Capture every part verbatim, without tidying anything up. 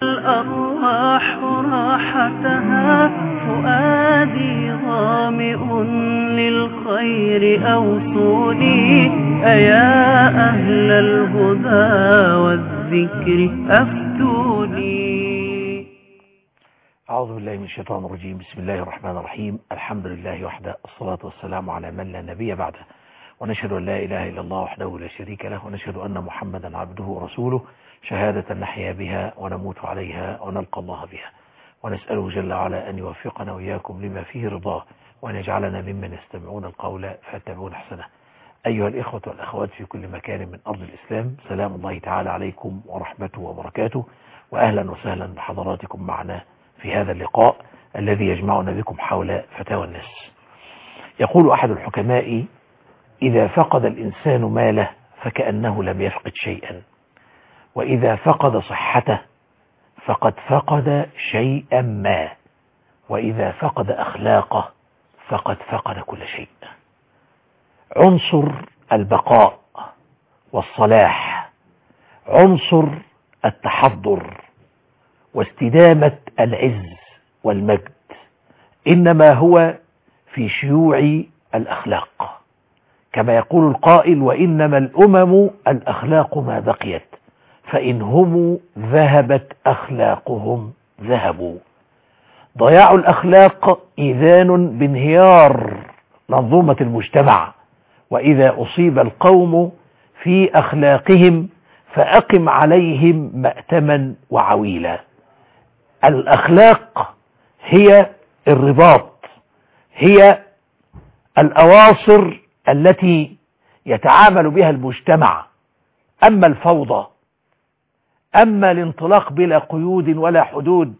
الأرواح راحتها فؤادي ظامئ للخير أوصوني أيا أهل الهدى والذكر أفتوني. أعوذ بالله من الشيطان الرجيم. بسم الله الرحمن الرحيم. الحمد لله وحده، الصلاة والسلام على من لا نبي بعده، ونشهد أن لا إله إلا الله وحده لا شريك له، ونشهد أن محمدا عبده ورسوله، شهادة نحيا بها ونموت عليها ونلقى الله بها، ونسأله جل وعلا أن يوفقنا وإياكم لما فيه رضاه، وأن يجعلنا ممن يستمعون القول فيتبعون أحسنه. أيها الإخوة والأخوات في كل مكان من أرض الإسلام، سلام الله تعالى عليكم ورحمته وبركاته، وأهلا وسهلا بحضراتكم معنا في هذا اللقاء الذي يجمعنا بكم حول فتاوى الناس. يقول أحد الحكماء: إذا فقد الإنسان ماله فكأنه لم يفقد شيئا، وإذا فقد صحته فقد فقد شيئا ما، وإذا فقد أخلاقه فقد فقد كل شيء. عنصر البقاء والصلاح، عنصر التحضر واستدامة العز والمجد، إنما هو في شيوع الأخلاق، كما يقول القائل: وإنما الأمم الأخلاق ما بقيت، فإن هم ذهبت أخلاقهم ذهبوا. ضياع الأخلاق إذان بانهيار منظومة المجتمع، وإذا أصيب القوم في أخلاقهم فأقم عليهم مأتما وعويلا. الأخلاق هي الرباط، هي الأواصر التي يتعامل بها المجتمع. أما الفوضى، أما الانطلاق بلا قيود ولا حدود،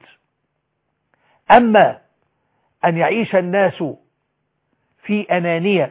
أما أن يعيش الناس في أنانية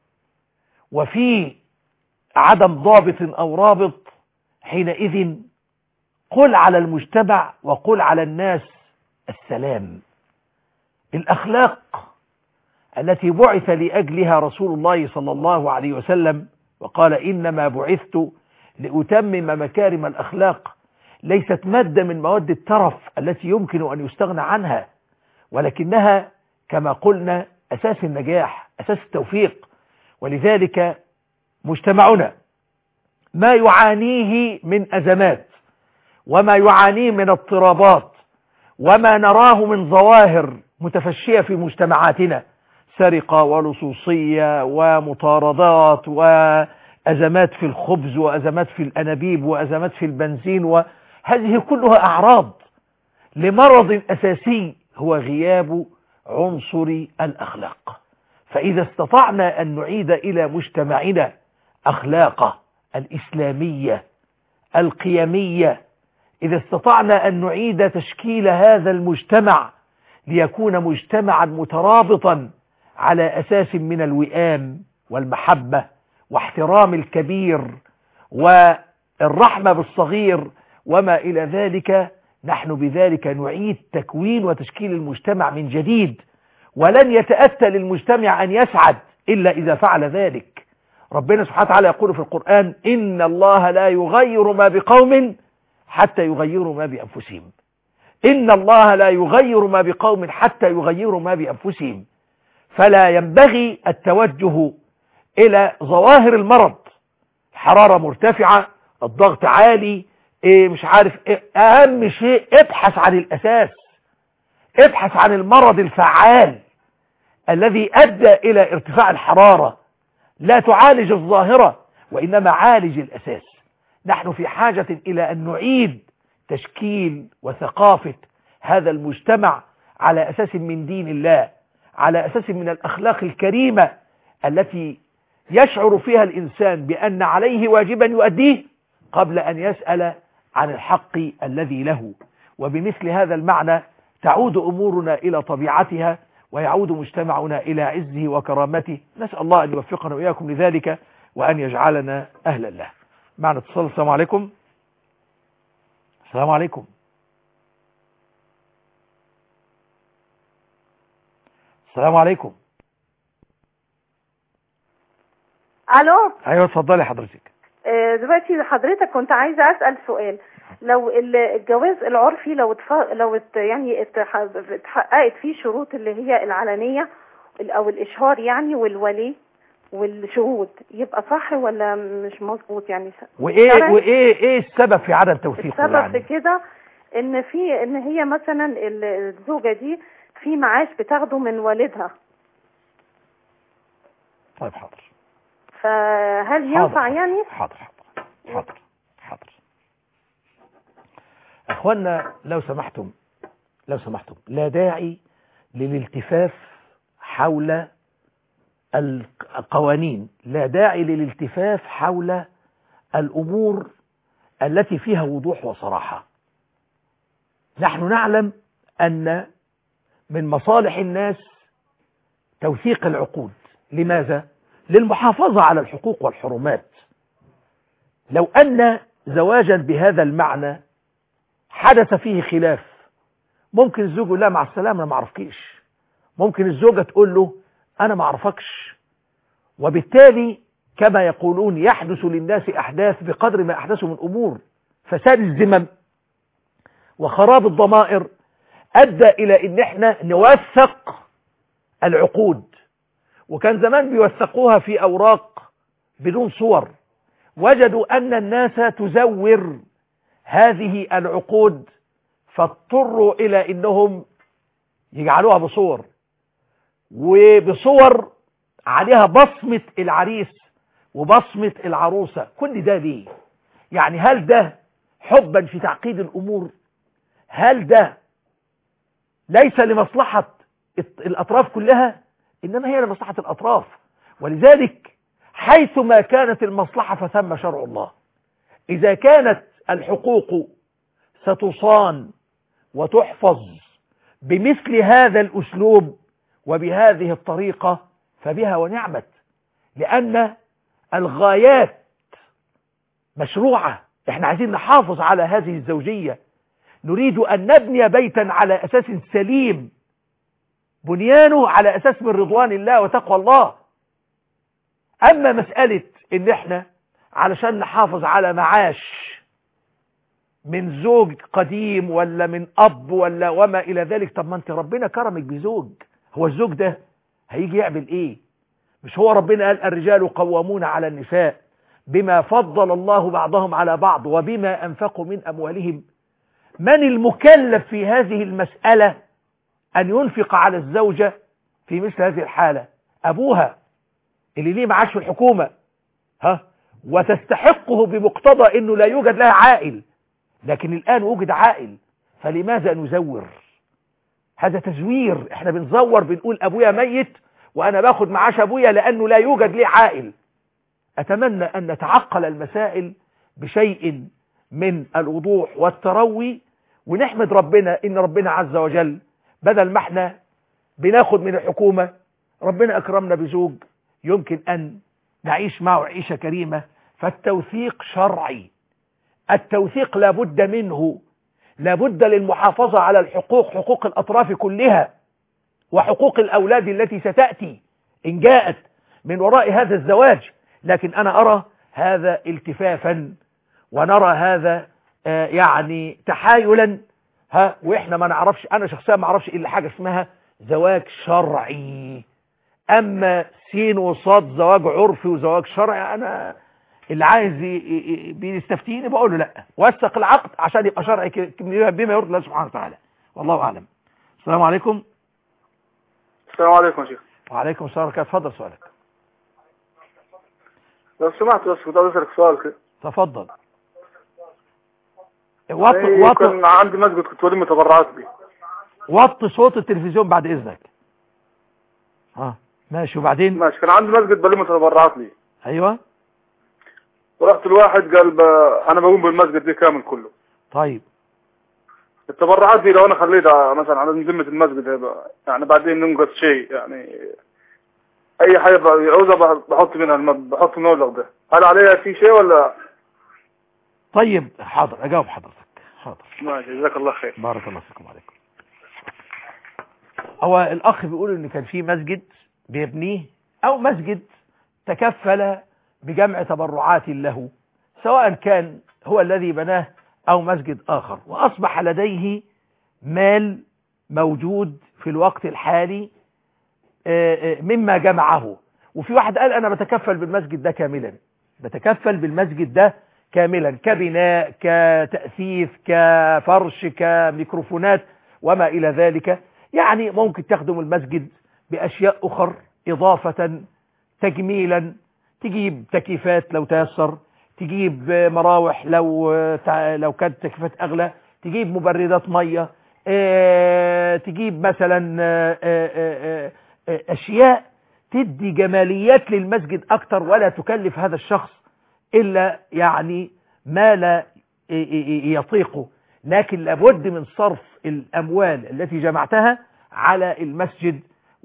وفي عدم ضابط أو رابط، حينئذ قل على المجتمع وقل على الناس السلام. الأخلاق التي بعث لأجلها رسول الله صلى الله عليه وسلم وقال: إنما بعثت لأتمم مكارم الأخلاق، ليست مادة من مواد الترف التي يمكن أن يستغنى عنها، ولكنها كما قلنا أساس النجاح، أساس التوفيق. ولذلك مجتمعنا ما يعانيه من أزمات، وما يعانيه من اضطرابات، وما نراه من ظواهر متفشية في مجتمعاتنا، سرقة ولصوصية ومطاردات وأزمات في الخبز وأزمات في الأنابيب وأزمات في البنزين، وهذه كلها أعراض لمرض أساسي هو غياب عنصر الأخلاق. فإذا استطعنا أن نعيد إلى مجتمعنا أخلاقه الإسلامية القيمية، إذا استطعنا أن نعيد تشكيل هذا المجتمع ليكون مجتمعا مترابطا على أساس من الوئام والمحبة واحترام الكبير والرحمة بالصغير وما إلى ذلك، نحن بذلك نعيد تكوين وتشكيل المجتمع من جديد. ولن يتأتى للمجتمع أن يسعد إلا إذا فعل ذلك. ربنا سبحانه وتعالى يقول في القرآن: إن الله لا يغير ما بقوم حتى يغيروا ما بأنفسهم. إن الله لا يغير ما بقوم حتى يغيروا ما بأنفسهم. فلا ينبغي التوجه إلى ظواهر المرض، الحرارة مرتفعة، الضغط عالي، إيه مش عارف إيه. أهم شيء ابحث عن الأساس، ابحث عن المرض الفعال الذي أدى إلى ارتفاع الحرارة. لا تعالج الظاهرة وإنما عالج الأساس. نحن في حاجة إلى أن نعيد تشكيل وثقافة هذا المجتمع على أساس من دين الله، على أساس من الأخلاق الكريمة التي يشعر فيها الإنسان بأن عليه واجبا يؤديه قبل أن يسأل عن الحق الذي له. وبمثل هذا المعنى تعود أمورنا إلى طبيعتها، ويعود مجتمعنا إلى عزه وكرامته. نسأل الله أن يوفقنا وإياكم لذلك، وأن يجعلنا أهلا له. معنا اتصال. السلام عليكم. السلام عليكم. السلام عليكم. الو. ايوه اتفضلي حضرتك. دلوقتي حضرتك كنت عايزه اسال سؤال. لو الجواز العرفي لو اتف... لو ات... يعني اتح... اتحققت فيه شروط اللي هي العلنية او الاشهار يعني والولي والشهود، يبقى صح ولا مش مظبوط يعني؟ وايه وايه ايه السبب في عدم توثيقه؟ السبب يعني في كده ان في ان هي مثلا الزوجة دي في معاش بتاخده من والدها. طيب حاضر. فهل ينفع حاضر يعني؟ حاضر حاضر حاضر حاضر. اخوانا لو سمحتم لو سمحتم لا داعي للالتفاف حول القوانين، لا داعي للالتفاف حول الأمور التي فيها وضوح وصراحة. نحن نعلم أن من مصالح الناس توثيق العقود. لماذا؟ للمحافظة على الحقوق والحرمات. لو أن زواجا بهذا المعنى حدث فيه خلاف، ممكن الزوج يقول لا مع السلامة أنا ما أعرفكيش، ممكن الزوجة تقول له أنا ما أعرفكش، وبالتالي كما يقولون يحدث للناس أحداث بقدر ما أحدثوا من أمور. فساد الذمم وخراب الضمائر أدى إلى إن احنا نوثق العقود، وكان زمان بيوثقوها في أوراق بدون صور. وجدوا أن الناس تزور هذه العقود فاضطروا إلى إنهم يجعلوها بصور، وبصور عليها بصمة العريس وبصمة العروسة. كل ده ليه؟ يعني هل ده حبا في تعقيد الأمور؟ هل ده ليس لمصلحة الأطراف كلها؟ إنما هي لمصلحة الأطراف. ولذلك حيثما كانت المصلحة فثم شرع الله. إذا كانت الحقوق ستصان وتحفظ بمثل هذا الأسلوب وبهذه الطريقة فبها ونعمت، لأن الغايات مشروعة. احنا عايزين نحافظ على هذه الزوجية، نريد أن نبني بيتا على أساس سليم بنيانه على أساس من رضوان الله وتقوى الله. أما مسألة إن احنا علشان نحافظ على معاش من زوج قديم ولا من أب ولا وما إلى ذلك، طب ما انت ربنا كرمك بزوج، هو الزوج ده هيجي يعمل ايه؟ مش هو ربنا قال الرجال قوامون على النساء بما فضل الله بعضهم على بعض وبما أنفقوا من أموالهم؟ من المكلف في هذه المسألة أن ينفق على الزوجة في مثل هذه الحالة؟ أبوها اللي ليه معاش في الحكومة، ها، وتستحقه بمقتضى أنه لا يوجد لها عائل، لكن الآن وجد عائل، فلماذا نزور؟ هذا تزوير. احنا بنزور، بنقول أبويا ميت وأنا باخد معاش أبويا لأنه لا يوجد لي عائل. أتمنى أن نتعقل المسائل بشيء من الوضوح والتروي، ونحمد ربنا إن ربنا عز وجل بدل ما احنا بناخد من الحكومة، ربنا أكرمنا بزوج يمكن أن نعيش معه عيشة كريمة. فالتوثيق شرعي، التوثيق لابد منه، لابد للمحافظة على الحقوق، حقوق الأطراف كلها وحقوق الأولاد التي ستأتي إن جاءت من وراء هذا الزواج. لكن أنا أرى هذا التفافا ونرى هذا آه يعني تحايلا، ها، وإحنا ما نعرفش، أنا شخصيا ما أعرفش إلا حاجة اسمها زواج شرعي. أما سين وصاد زواج عرفي وزواج شرعي، أنا اللي عايز بيستفتيني بقول له لا، وثق العقد عشان يبقى شرعي بما يرضي الله سبحانه وتعالى، والله أعلم. السلام عليكم. السلام عليكم يا شيخ. وعليكم السلام ورحمة الله. اتفضل سؤالك. لو سمحت بس كنت عايز اسالك سؤال كده. تفضل. وط وط كان عندي مسجد كنت ولي متبرعات بيه. وطي صوت التلفزيون بعد اذنك. اه ماشي، وبعدين؟ ماشي. كان عندي مسجد بلي متبرعات ليه. ايوه. ورحت الواحد قال ب... انا بقوم بالمسجد ده كامل كله. طيب التبرعات دي لو انا خليتها مثلا على ذمه المسجد هيبقى يعني بعدين ننقص شيء، يعني اي حاجه بعوزها بحط منها الم... بحط المبلغ ده، هل عليها في شيء ولا؟ طيب حاضر، اجاوب حضرتك. حاضر ماشي، جزاك الله خير. بارك الله فيكم. عليكم. هو الاخ بيقول ان كان في مسجد بيبنيه او مسجد تكفل بجمع تبرعات له، سواء كان هو الذي بناه أو مسجد آخر، وأصبح لديه مال موجود في الوقت الحالي مما جمعه. وفي واحد قال أنا بتكفل بالمسجد ده كاملا، بتكفل بالمسجد ده كاملا، كبناء، كتأثيث، كفرش، كميكروفونات وما إلى ذلك. يعني ممكن تخدم المسجد بأشياء أخر إضافة تجميلا، تجيب تكييفات لو تيسر، تجيب مراوح لو لو كانت تكييفات أغلى، تجيب مبردات مية، اه تجيب مثلا اه اه اه أشياء تدي جماليات للمسجد أكتر، ولا تكلف هذا الشخص إلا يعني ما لا يطيقه. لكن لابد من صرف الأموال التي جمعتها على المسجد،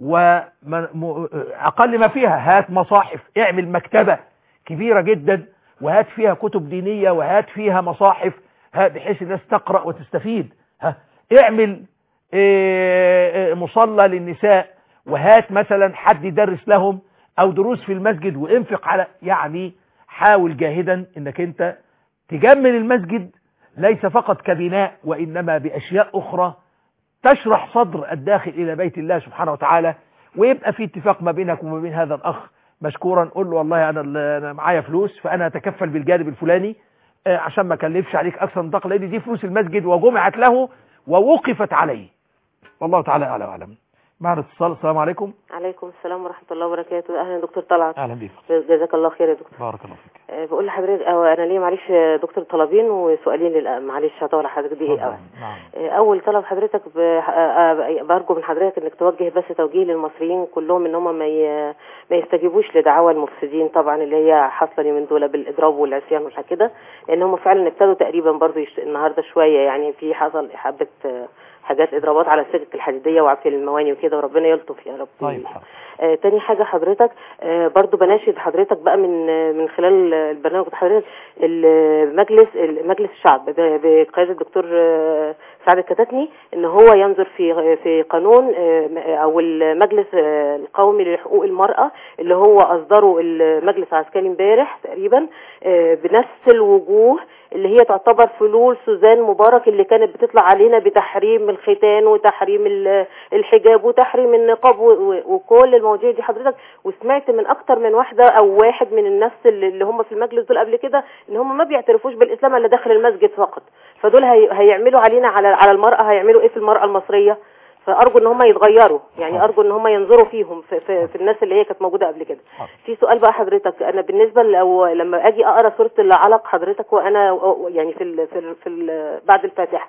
وأقل ما فيها هات مصاحف، اعمل مكتبة كبيرة جدا وهات فيها كتب دينية وهات فيها مصاحف بحيث الناس تقرأ وتستفيد. ها اعمل مصلى للنساء وهات مثلا حد يدرس لهم أو دروس في المسجد وانفق على، يعني حاول جاهدا انك انت تجمل المسجد ليس فقط كبناء وإنما بأشياء أخرى تشرح صدر الداخل إلى بيت الله سبحانه وتعالى. ويبقى في اتفاق ما بينك وما بين هذا الأخ مشكورا، قول له والله أنا, أنا معايا فلوس فأنا أتكفل بالجانب الفلاني عشان ما كلفش عليك أكثر من طاقة، لأن دي فلوس المسجد وجمعت له ووقفت عليه. والله تعالى أعلى وأعلم. معنا اتصال. السلام عليكم. عليكم السلام ورحمة الله وبركاته. أهلا دكتور طلعت. أهلا بيك. جزاك الله خير يا دكتور. بارك الله فيك. أه بقول لحضرتك أنا ليه معلش دكتور طلبين وسؤالين للأ... معلش هطول حضرتك دقيقة. نعم. أه أول طلب حضرتك ب... أه برجو من حضرتك إنك توجه بس توجيه للمصريين كلهم إن هم ما, ي... ما يستجيبوش لدعوى المفسدين طبعا اللي هي حاصلة من دول بالإضراب والعصيان والحكده، لأن هم فعلا ابتدوا تقريبا برضو يش... النهارده شوية يعني في حصل حبة حاجات اضرابات على السكك الحديديه وعلى المواني وكده، وربنا يلطف يا رب. طيب. آه تاني حاجه حضرتك آه برضو بناشد حضرتك بقى من آه من خلال البرنامج بتاع حضرتك المجلس مجلس الشعب بقياده الدكتور آه سعد الكتاتني ان هو ينظر في في قانون آه او المجلس آه القومي لحقوق المراه اللي هو اصدره المجلس العسكري امبارح تقريبا آه بنفس الوجوه اللي هي تعتبر فلول سوزان مبارك اللي كانت بتطلع علينا بتحريم الختان وتحريم الحجاب وتحريم النقاب وكل المواضيع دي حضرتك. وسمعت من اكتر من واحده او واحد من الناس اللي هم في المجلس دول قبل كده ان هم ما بيعترفوش بالاسلام الا داخل المسجد فقط، فدول هي هيعملوا علينا على على المراه هيعملوا ايه في المراه المصريه؟ فارجو ان هم يتغيروا، يعني ارجو ان هم ينظروا فيهم في, في, في الناس اللي هي كانت موجوده قبل كده. في سؤال بقى حضرتك، انا بالنسبه لو لما اجي اقرا سوره العلق حضرتك وانا يعني في ال في ال في ال بعد الفاتحه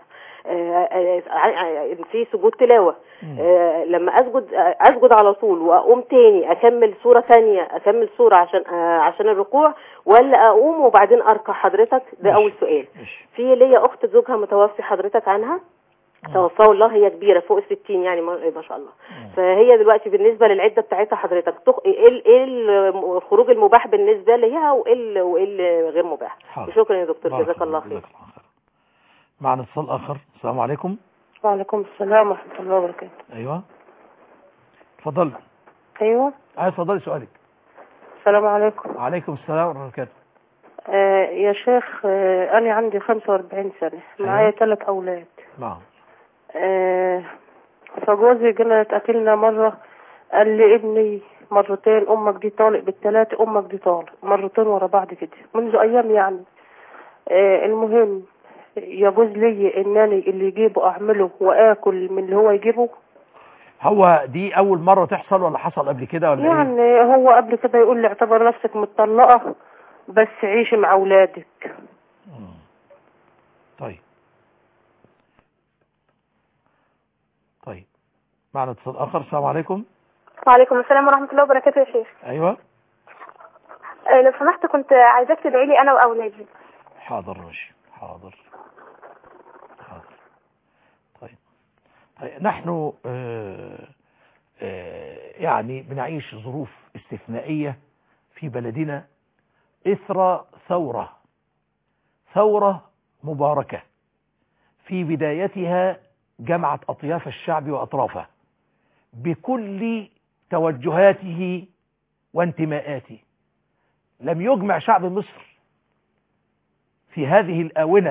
في سجود تلاوه لما اسجد اسجد على طول واقوم تاني اكمل سوره ثانيه اكمل سوره عشان عشان الركوع، ولا اقوم وبعدين اركع حضرتك؟ ده اول سؤال. في ليا اخت زوجها متوفي حضرتك عنها توفاه الله، هي كبيره فوق الستين يعني ما شاء الله، فهي دلوقتي بالنسبه للعده بتاعتها حضرتك ايه ايه الخروج المباح بالنسبه ليها وايه وايه غير مباح؟ شكرا يا دكتور جزاك الله خير. معنا اتصال اخر. السلام عليكم. وعليكم السلام ورحمه الله وبركاته. ايوه اتفضل. ايوه عايز اتفضلي سؤالك. السلام عليكم. وعليكم السلام ورحمه الله وبركاته. آه يا شيخ آه انا عندي خمسة وأربعين سنه، معايا ثلاث اولاد. نعم. آه فجوزي جينا اتقتلنا مره قال لي ابني مرتين امك دي طالق بالثلاثه، امك دي طالق مرتين ورا بعض كده منذ ايام يعني. آه المهم يجوز لي انني اللي يجيبه اعمله واكل من اللي هو يجيبه؟ هو دي اول مرة تحصل ولا حصل قبل كده ولا يعني ايه؟ هو قبل كده يقول لي اعتبر نفسك متطلقة بس عيشي مع اولادك. طيب طيب معنا اتصال اخر. السلام عليكم. وعليكم السلام ورحمة الله وبركاته يا شيخ. ايوه أه لو سمحت كنت عايزاك تدعي لي انا واولادي. حاضر ماشي حاضر حاضر. طيب طيب نحن آه آه يعني بنعيش ظروف استثنائية في بلدنا إثر ثورة ثورة مباركة في بدايتها جمعت أطياف الشعب وأطرافه بكل توجهاته وانتماءاته. لم يجمع شعب مصر في هذه الآونة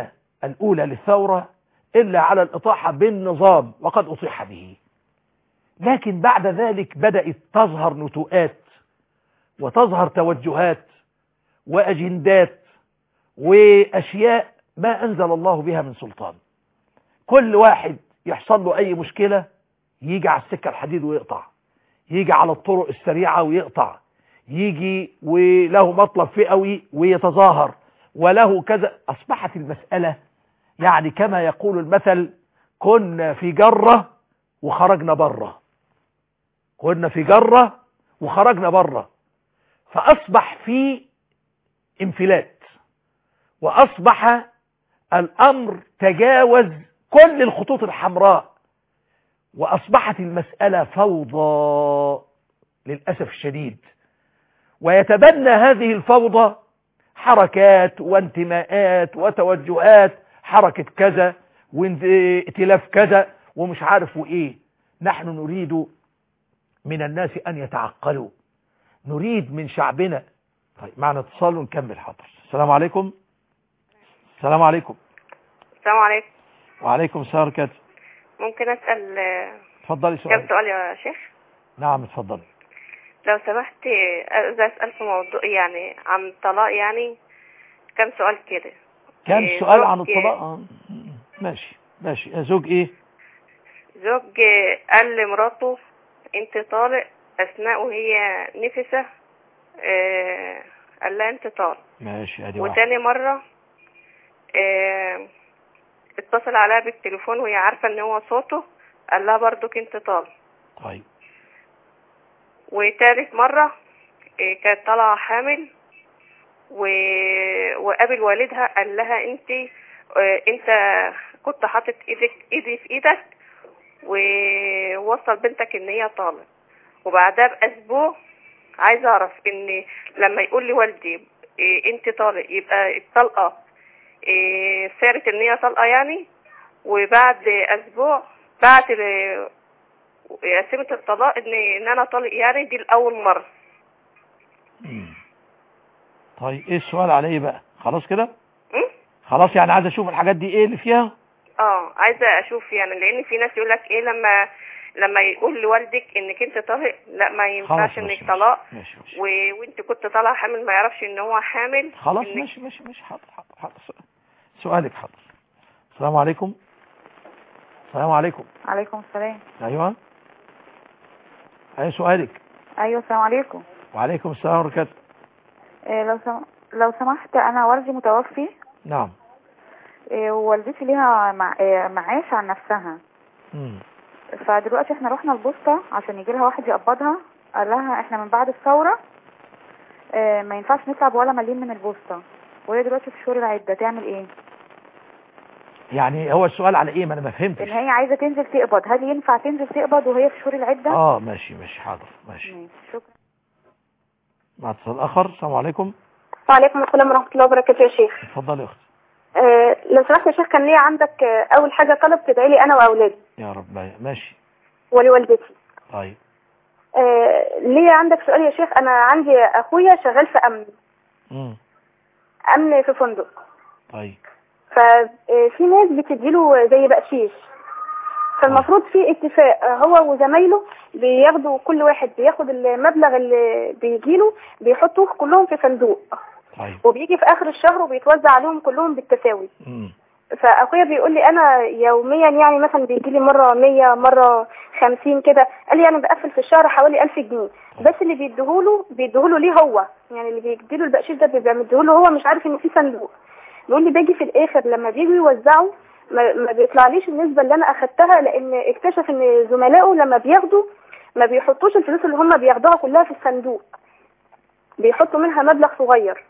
الأولى للثورة إلا على الإطاحة بالنظام وقد أطيح به، لكن بعد ذلك بدأت تظهر نتوءات وتظهر توجهات وأجندات وأشياء ما أنزل الله بها من سلطان. كل واحد يحصل له أي مشكلة يجي على السكة الحديد ويقطع، يجي على الطرق السريعة ويقطع، يجي وله مطلب فئوي ويتظاهر وله كذا. أصبحت المسألة يعني كما يقول المثل كنا في جرة وخرجنا بره، كنا في جرة وخرجنا بره. فأصبح في انفلات، وأصبح الأمر تجاوز كل الخطوط الحمراء، وأصبحت المسألة فوضى للأسف الشديد. ويتبنى هذه الفوضى حركات وانتماءات وتوجهات، حركة كذا وائتلاف كذا ومش عارف ايه. نحن نريد من الناس أن يتعقلوا، نريد من شعبنا. طيب معنا اتصال ونكمل. حاضر. السلام عليكم. السلام عليكم. السلام عليكم. وعليكم السلام ورحمة الله. ممكن أسأل اتفضلي سؤال. كم سؤال يا شيخ؟ نعم اتفضلي. لو سمحت إذا أسأل في موضوع يعني عن الطلاق، يعني كم سؤال كده. كم إيه سؤال عن زوج- الطلاق؟ آه، ماشي ماشي. زوج ايه؟ زوج قال لمراته انت طالق اثناء وهي نفسه، آه قال لها انت طالق. ماشي ادي واحد. وتاني مرة آه اتصل عليها بالتليفون وهي عارفة ان هو صوته، قال لها برضك انت طالق. طيب. وتالت مرة آه كانت طالعة حامل و... وقابل والدها قال لها انت آه انت كنت حاطط ايدك ايدي في ايدك ووصل بنتك ان هي طالق. وبعدها باسبوع عايزه اعرف ان لما يقول لي والدي إيه انت طالق يبقى الطلقه إيه صارت ان هي طلقه يعني. وبعد اسبوع بعد قسمت الطلاق ان ان انا طالق يعني دي الاول مره. مم. طيب ايه السؤال على ايه بقى؟ خلاص كده؟ م? خلاص يعني عايز اشوف الحاجات دي ايه اللي فيها؟ اه عايزه اشوف يعني، لان في ناس يقول لك ايه لما لما يقول لوالدك انك انت طالق لا ما ينفعش انك ماشي طلاق. ماشي ماشي. و... وانت كنت طالعه حامل ما يعرفش ان هو حامل. خلاص إنك... ماشي ماشي ماشي. حاضر حاضر حاضر. سؤالك. حاضر. السلام عليكم. السلام عليكم. عليكم السلام. ايوه ايه سؤالك؟ ايوه السلام عليكم. وعليكم السلام ورحمة الله. إيه لو سم... لو سمحت انا والدي متوفي. نعم. إيه ووالدتي ليها مع... إيه معاش عن نفسها. امم فدلوقتي احنا رحنا البوسطة عشان يجي لها واحد يقبضها، قال لها احنا من بعد الثورة إيه ما ينفعش نطلع ولا مليم من البوسطة، وهي دلوقتي في شهور العدة تعمل ايه؟ يعني هو السؤال على ايه؟ ما انا ما فهمتش. ان هي عايزة تنزل تقبض، هل ينفع تنزل تقبض وهي في شهور العدة؟ اه ماشي ماشي. حاضر ماشي. ماشي شكرا. مع اتصال اخر. السلام عليكم. وعليكم السلام ورحمة الله وبركاته يا شيخ. اتفضلي يا اختي. آه لو سمحت يا شيخ كان ليا عندك آه أول حاجة طلب تدعي لي أنا وأولادي يا رب. ماشي. ولوالدتي. طيب. آه ليا عندك سؤال يا شيخ. أنا عندي أخويا شغال في أمن امم أمن في فندق. طيب. ففي ناس بتديله زي بقشيش، فالمفروض في اتفاق هو وزمايله بياخدوا كل واحد بياخد المبلغ اللي بيجيله بيحطوه كلهم في صندوق. طيب. وبيجي في اخر الشهر وبيتوزع عليهم كلهم بالتساوي. امم فاخويا بيقول لي انا يوميا يعني مثلا بيجي لي مره مية مره خمسين كده، قال لي انا بقفل في الشهر حوالي ألف جنيه. بس اللي بيديهوله بيديهوله ليه هو، يعني اللي بيديله البقشيش ده بيبقى مديهوله هو مش عارف ان في صندوق. بيقول لي باجي في الاخر لما بييجوا يوزعوا ما, ما بيطلعليش النسبه اللي انا اخدتها، لان اكتشف ان زملائه لما بياخدوا ما بيحطوش الفلوس اللي هم بياخدوها كلها في الصندوق، بيحطوا منها مبلغ صغير.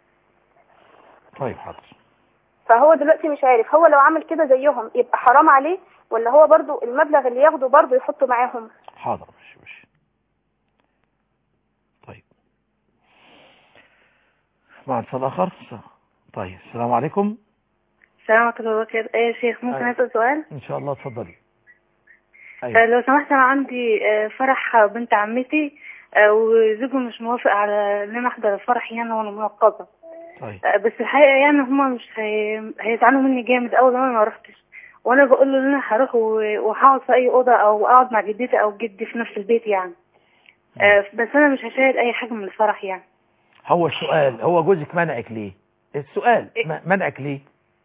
طيب حاضر. فهو دلوقتي مش عارف هو لو عمل كده زيهم يبقى حرام عليه، ولا هو برضو المبلغ اللي ياخده برضو يحطه معاهم. حاضر ماشي ماشي. طيب مع اتصال اخر. طيب السلام عليكم. السلام عليكم ورحمة الله وبركاته. ايه يا شيخ ممكن اسال سؤال؟ ان شاء الله اتفضلي. أيوة. لو سمحت انا عندي فرح بنت عمتي وزوجي مش موافق على ان انا احضر الفرح يعني وانا منقبه. طيب. بس الحقيقه يعني هما مش هي... هيزعلوا مني جامد اول ما انا ما رحتش، وانا بقول له ان انا هروح وهقعد في اي اوضه او اقعد مع جدتي او جدي في نفس البيت يعني. آه بس انا مش هشاهد اي حاجه من الفرح يعني. هو السؤال، هو جوزك منعك ليه؟ السؤال منعك ليه؟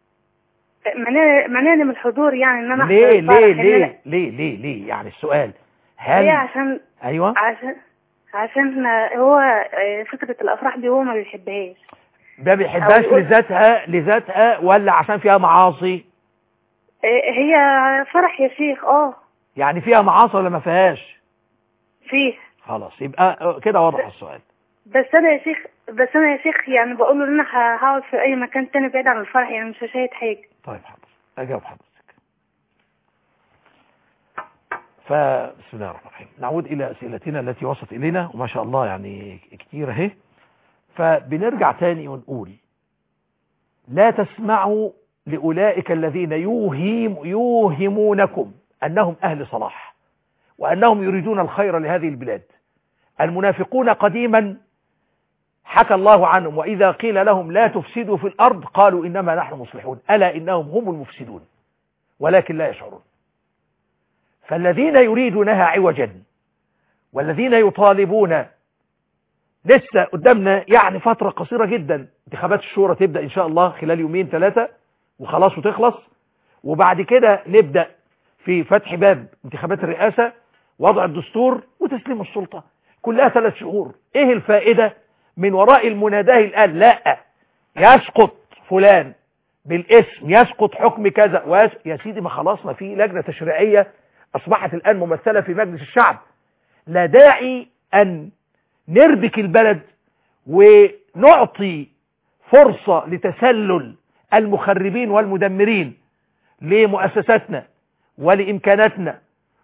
منعني من الحضور يعني ان انا ليه احضر الفرح. ليه ليه ليه ليه ليه يعني السؤال هل هي عشان ايوه عشان عشان هو فكره الافراح دي هو ما بيحبهاش. ما بيحبهاش لذاتها لذاتها ولا عشان فيها معاصي؟ هي فرح يا شيخ. اه يعني فيها معاصي ولا ما فيهاش؟ فيه. خلاص يبقى كده واضح السؤال. بس انا يا شيخ بس انا يا شيخ يعني بقول له ان انا هقعد في اي مكان تاني بعيد عن الفرح يعني مش هشاهد حاجه. طيب حاضر اجاوب حضرتك. فبسم الله الرحمن الرحيم، نعود الى اسئلتنا التي وصلت الينا وما شاء الله يعني كتير اهي. فبنرجع تاني ونقول لا تسمعوا لأولئك الذين يوهم يوهمونكم أنهم أهل صلاح وأنهم يريدون الخير لهذه البلاد. المنافقون قديما حكى الله عنهم وإذا قيل لهم لا تفسدوا في الأرض قالوا إنما نحن مصلحون ألا إنهم هم المفسدون ولكن لا يشعرون. فالذين يريدونها عوجا والذين يطالبون لسه قدامنا يعني فترة قصيرة جدا، انتخابات الشورى تبدأ إن شاء الله خلال يومين ثلاثة وخلاص وتخلص، وبعد كده نبدأ في فتح باب انتخابات الرئاسة، وضع الدستور وتسليم السلطة، كلها ثلاث شهور. ايه الفائدة من وراء المناداه الآن؟ لا يسقط فلان بالاسم، يسقط حكم كذا ويس... يا سيدي ما خلاص ما في لجنة تشريعية أصبحت الآن ممثلة في مجلس الشعب. لا داعي أن نربك البلد ونعطي فرصة لتسلل المخربين والمدمرين لمؤسساتنا ولإمكاناتنا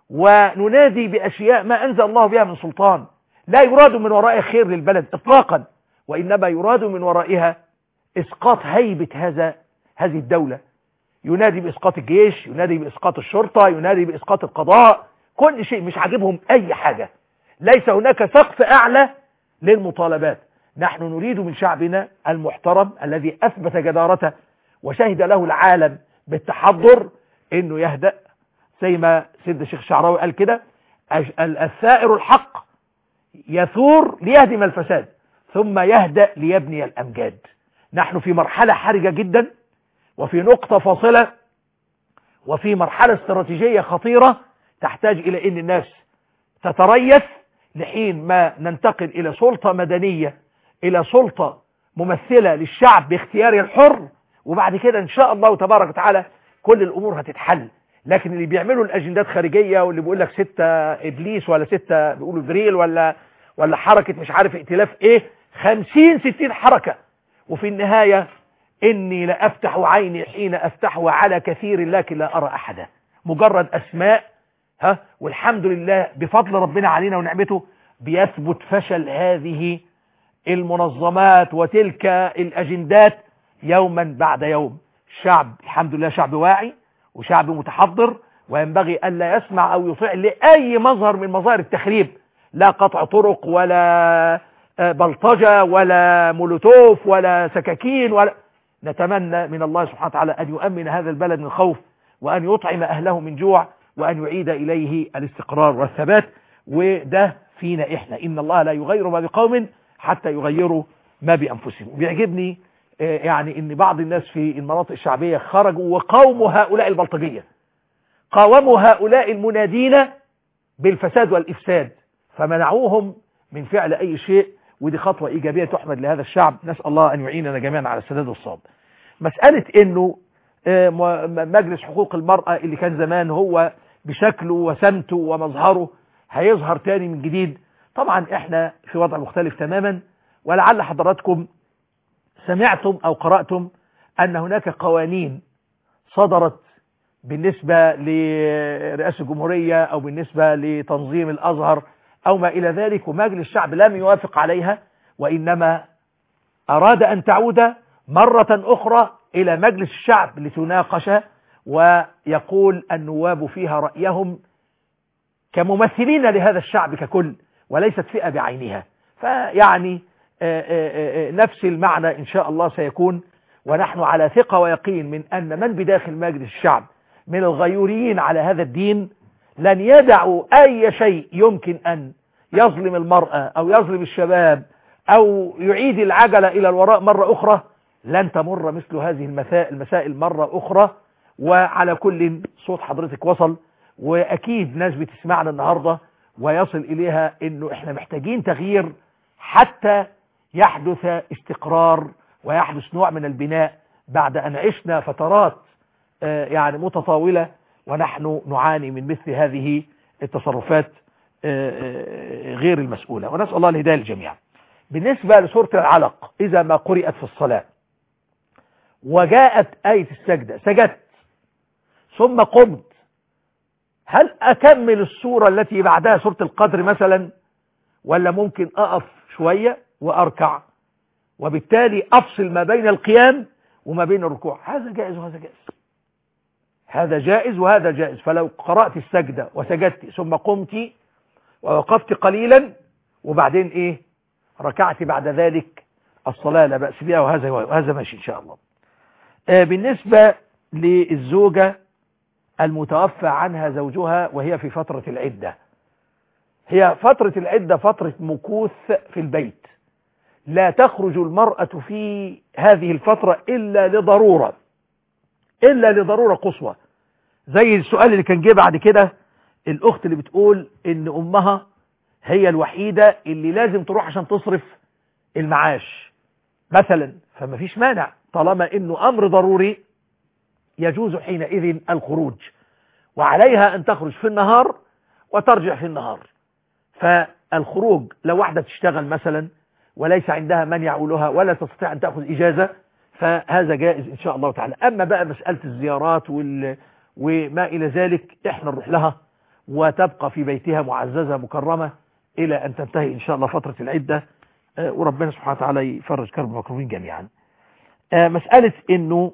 وننادي بأشياء ما أنزل الله بها من سلطان. لا يراد من ورائها خير للبلد إطلاقا، وإنما يراد من ورائها إسقاط هيبة هذا هذه الدولة. ينادي بإسقاط الجيش، ينادي بإسقاط الشرطة، ينادي بإسقاط القضاء، كل شيء مش عاجبهم أي حاجة. ليس هناك سقف أعلى للمطالبات. نحن نريد من شعبنا المحترم الذي أثبت جدارته وشهد له العالم بالتحضر إنه يهدأ زي ما سيد الشيخ الشعراوي قال كده، الثائر الحق يثور ليهدم الفساد ثم يهدأ ليبني الأمجاد. نحن في مرحلة حرجة جدا وفي نقطة فاصلة وفي مرحلة استراتيجية خطيرة تحتاج إلى أن الناس تتريث لحين ما ننتقل إلى سلطة مدنية، إلى سلطة ممثلة للشعب باختياره الحر، وبعد كده إن شاء الله تبارك وتعالى كل الأمور هتتحل. لكن اللي بيعملوا الأجندات خارجية واللي بيقول لك ستة إبليس ولا ستة بيقولوا جريل ولا ولا حركة مش عارف ائتلاف إيه، خمسين ستين حركة، وفي النهاية إني لأفتح عيني حين أفتحها على كثير لكن لا أرى أحدا. مجرد أسماء ها، والحمد لله بفضل ربنا علينا ونعمته بيثبت فشل هذه المنظمات وتلك الأجندات يوما بعد يوم. الشعب الحمد لله شعب واعي وشعب متحضر، وينبغي ألا يسمع أو يطيع لأي مظهر من مظاهر التخريب، لا قطع طرق ولا بلطجة ولا مولوتوف ولا سكاكين ولا. نتمنى من الله سبحانه وتعالى أن يؤمن هذا البلد من خوف وأن يطعم أهله من جوع وأن يعيد إليه الاستقرار والثبات. وده فينا إحنا، إن الله لا يغير ما بقوم حتى يغيروا ما بأنفسهم. وبيعجبني يعني إن بعض الناس في المناطق الشعبية خرجوا وقاوموا هؤلاء البلطجية، قاوموا هؤلاء المنادين بالفساد والإفساد، فمنعوهم من فعل أي شيء، ودي خطوة إيجابية تحمد لهذا الشعب. نسأل الله أن يعيننا جميعا على السداد والصواب. مسألة إنه مجلس حقوق المرأة اللي كان زمان هو بشكله وسمته ومظهره هيظهر تاني من جديد، طبعا احنا في وضع مختلف تماما. ولعل حضراتكم سمعتم أو قرأتم أن هناك قوانين صدرت بالنسبة لرئاسة الجمهورية أو بالنسبة لتنظيم الأزهر أو ما إلى ذلك، ومجلس الشعب لم يوافق عليها، وإنما أراد أن تعود مرة أخرى إلى مجلس الشعب لتناقش ويقول النواب فيها رأيهم كممثلين لهذا الشعب ككل وليست فئة بعينها. فيعني نفس المعنى إن شاء الله سيكون، ونحن على ثقة ويقين من أن من بداخل مجلس الشعب من الغيوريين على هذا الدين لن يدعوا أي شيء يمكن أن يظلم المرأة أو يظلم الشباب أو يعيد العجلة إلى الوراء مرة أخرى. لن تمر مثل هذه المسائل مرة أخرى. وعلى كل صوت حضرتك وصل، وأكيد ناس بتسمعنا النهاردة ويصل إليها إنه إحنا محتاجين تغيير حتى يحدث استقرار ويحدث نوع من البناء بعد أن عشنا فترات يعني متطاولة ونحن نعاني من مثل هذه التصرفات غير المسؤولة، ونسأل الله الهداية للجميع. بالنسبة لسورة العلق، إذا ما قرأت في الصلاة وجاءت آية السجدة سجدت ثم قمت، هل أكمل السورة التي بعدها سورة القدر مثلا، ولا ممكن أقف شوية وأركع وبالتالي أفصل ما بين القيام وما بين الركوع؟ هذا جائز وهذا جائز، هذا جائز وهذا جائز. فلو قرأت السجدة وسجدت ثم قمت ووقفت قليلا وبعدين إيه ركعت بعد ذلك، الصلاة لا بأس بها، وهذا وهذا ماشي إن شاء الله. آه بالنسبة للزوجة المتوفى عنها زوجها وهي في فترة العدة، هي فترة العدة فترة مكوث في البيت، لا تخرج المرأة في هذه الفترة إلا لضرورة، إلا لضرورة قصوى. زي السؤال اللي كان جه بعد كده، الأخت اللي بتقول إن أمها هي الوحيدة اللي لازم تروح عشان تصرف المعاش مثلا، فما فيش مانع طالما إنه أمر ضروري يجوز حينئذ الخروج، وعليها أن تخرج في النهار وترجع في النهار. فالخروج لو واحدة تشتغل مثلا وليس عندها من يعولها ولا تستطيع أن تأخذ إجازة فهذا جائز إن شاء الله تعالى. أما بقى مسألة الزيارات وال... وما إلى ذلك إحنا نروح لها وتبقى في بيتها معززة مكرمة إلى أن تنتهي إن شاء الله فترة العدة، وربنا سبحانه وتعالى يفرج كرب المكروبين جميعا. مسألة إنه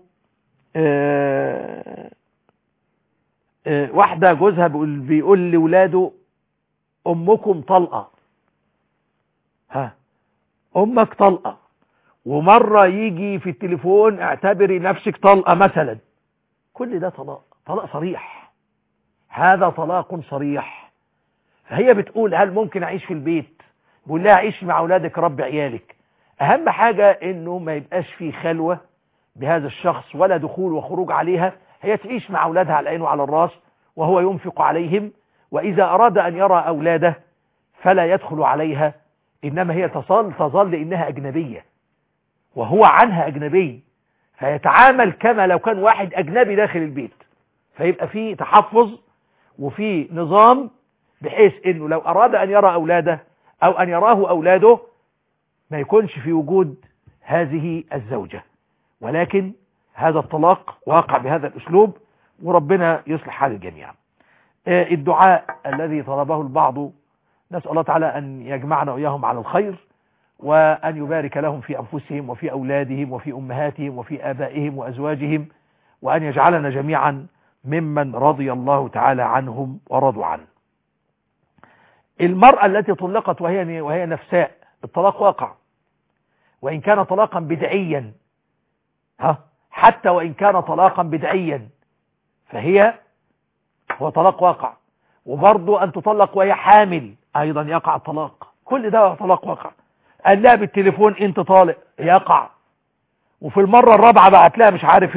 واحدة جوزها بيقول, بيقول لولاده أمكم طلقة، ها أمك طلقة، ومرة يجي في التليفون اعتبري نفسك طلقة مثلا، كل ده طلاق، طلاق صريح، هذا طلاق صريح. فهي بتقول هل ممكن أعيش في البيت؟ بقول لها عيش مع أولادك رب عيالك، أهم حاجة إنه ما يبقاش في خلوة بهذا الشخص ولا دخول وخروج عليها، هي تعيش مع أولادها على العين وعلى الراس وهو ينفق عليهم، وإذا أراد أن يرى أولاده فلا يدخل عليها، إنما هي تصل تظل إنها أجنبية وهو عنها أجنبي، فيتعامل كما لو كان واحد أجنبي داخل البيت، فيبقى فيه تحفظ وفيه نظام بحيث إنه لو أراد أن يرى أولاده أو أن يراه أولاده ما يكونش في وجود هذه الزوجة. ولكن هذا الطلاق واقع بهذا الأسلوب، وربنا يصلح حال الجميع. الدعاء الذي طلبه البعض، نسأل الله تعالى أن يجمعنا وإياهم على الخير، وأن يبارك لهم في أنفسهم وفي أولادهم وفي أمهاتهم وفي آبائهم وأزواجهم، وأن يجعلنا جميعا ممن رضي الله تعالى عنهم ورضوا عنه. المرأة التي طلقت وهي وهي نفساء، الطلاق واقع وإن كان طلاقا بدعيا، ها حتى وإن كان طلاقا بدعيا فهي هو طلاق واقع. وبرضه أن تطلق وهي حامل أيضا يقع الطلاق، كل ده طلاق واقع. قال لها بالتليفون أنت طالق يقع، وفي المرة الرابعة بعت لها مش عارف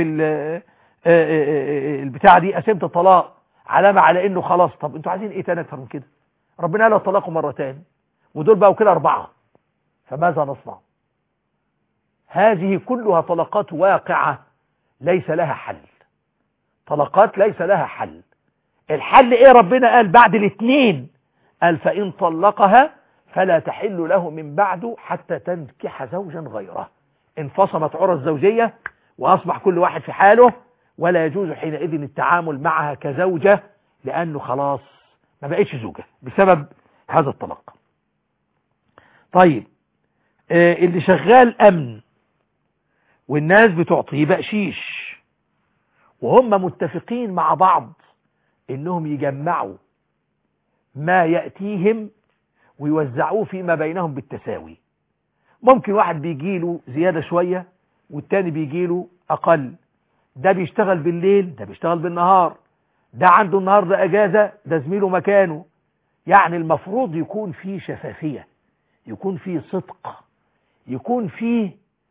البتاعة دي قسمت الطلاق، علامة على إنه خلاص. طب أنتوا عايزين إيه تاني أكثر من كده؟ ربنا قال الطلاق مرتين ودول بقوا كده أربعة، فماذا نصنع؟ هذه كلها طلقات واقعة ليس لها حل، طلقات ليس لها حل. الحل ايه؟ ربنا قال بعد الاثنين، قال فإن طلقها فلا تحل له من بعده حتى تنكح زوجا غيره. انفصمت عرى الزوجية وأصبح كل واحد في حاله، ولا يجوز حينئذ التعامل معها كزوجة، لأنه خلاص ما بقتش زوجة بسبب هذا الطلاق. طيب آه اللي شغال أمن والناس بتعطيه بقشيش وهم متفقين مع بعض انهم يجمعوا ما يأتيهم ويوزعوه فيما بينهم بالتساوي، ممكن واحد بيجيله زيادة شوية والتاني بيجيله أقل، ده بيشتغل بالليل ده بيشتغل بالنهار، ده عنده النهاردة أجازة ده زميله مكانه. يعني المفروض يكون فيه شفافية، يكون فيه صدق، يكون فيه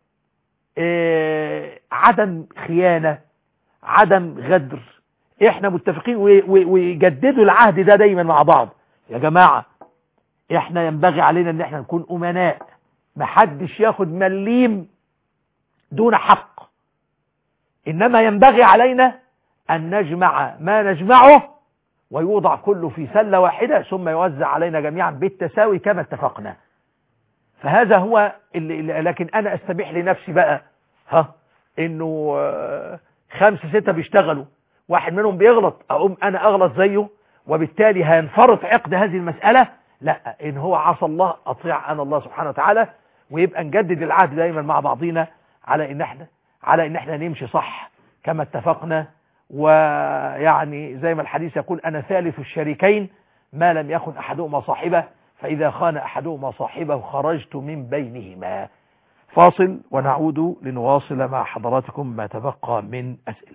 آه عدم خيانة، عدم غدر. احنا متفقين ويجددوا العهد ده دايما مع بعض. يا جماعة احنا ينبغي علينا ان احنا نكون امناء، محدش ياخد مليم دون حق، انما ينبغي علينا ان نجمع ما نجمعه ويوضع كله في سلة واحدة ثم يوزع علينا جميعا بالتساوي كما اتفقنا. فهذا هو اللي لكن انا استبيح لنفسي بقى ها انه خمسة ستة بيشتغلوا، واحد منهم بيغلط اقوم انا اغلط زيه وبالتالي هينفرط عقد هذه المسألة. لا، ان هو عصى الله اطيع انا الله سبحانه وتعالى، ويبقى نجدد العهد دايما مع بعضينا على ان احنا على ان احنا نمشي صح كما اتفقنا. ويعني زي ما الحديث يقول انا ثالث الشريكين ما لم يخن احدهما صاحبه، فاذا خان احدهما صاحبه خرجت من بينهما. فاصل ونعود لنواصل مع حضراتكم ما تبقى من اسئله.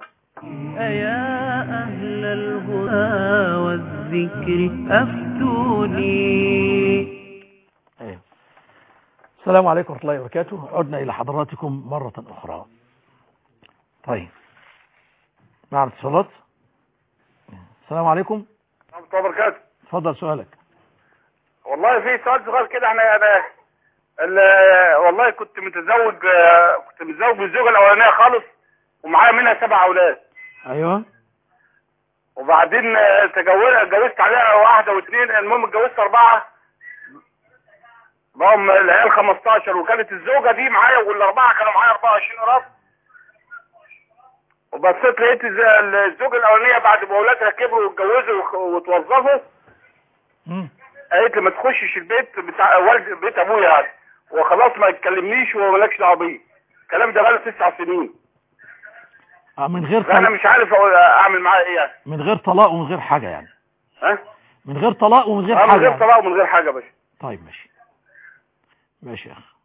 أيا أهل الهدى والذكر أفتوني. أيوه. السلام عليكم ورحمة الله وبركاته. عدنا إلى حضراتكم مرة أخرى. طيب مع الاتصالات. السلام عليكم ورحمة الله وبركاته. اتفضل سؤالك. والله في سؤال صغير كده. انا انا والله كنت متزوج كنت متزوج بالزوجة الأولانية خالص ومعايا منها سبع أولاد. أيوه. وبعدين تجوزت اتجوزت عليها واحدة واثنين، المهم اتجوزت أربعة بقوا العيال خمستاشر، وكانت الزوجة دي معايا والأربعة كانوا معايا أربعة وعشرين قراب. وبصيت لقيت الزوجة الأولانية بعد ما أولادها كبروا واتجوزوا واتوظفوا قالت لي ما تخشش البيت بتاع والد بيت أبويا يعني، وخلاص ما تكلمنيش ومالكش دعوة بيه. الكلام ده بقاله تسع سنين. اه من غير طلاق. انا مش عارف اعمل معاه ايه يعني. من غير طلاق ومن غير حاجة يعني. ها؟ من غير طلاق ومن غير اه حاجة. من غير يعني. طلاق ومن غير حاجة يا باشا. طيب ماشي. ماشي يا اخي.